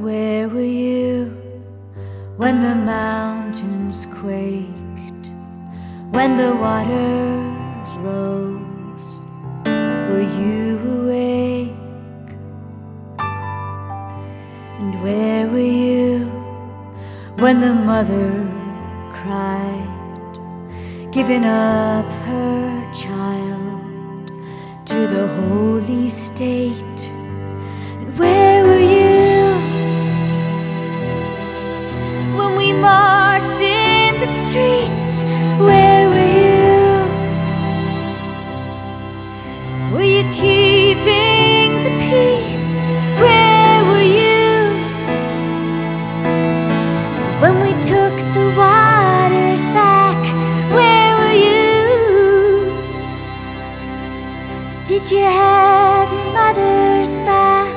Where were you when the mountains quaked, when the waters rose? Were you awake? And where were you when the mother cried, giving up her child to the holy state? And where were you when we marched in the streets? Where were you? Were you keeping the peace? Where were you when we took the waters back? Where were you? Did you have your mother's back?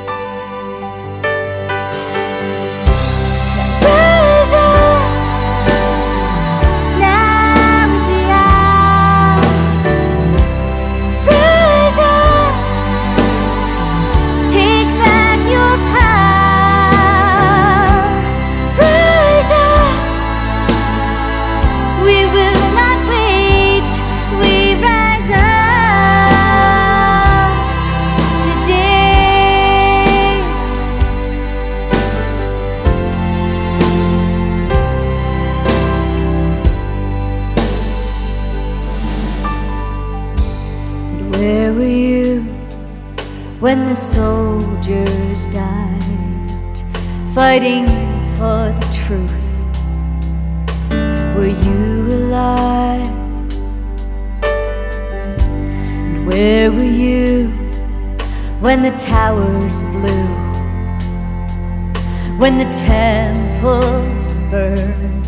Where were you when the soldiers died, fighting for the truth? Were you alive? And where were you when the towers blew, when the temples burned?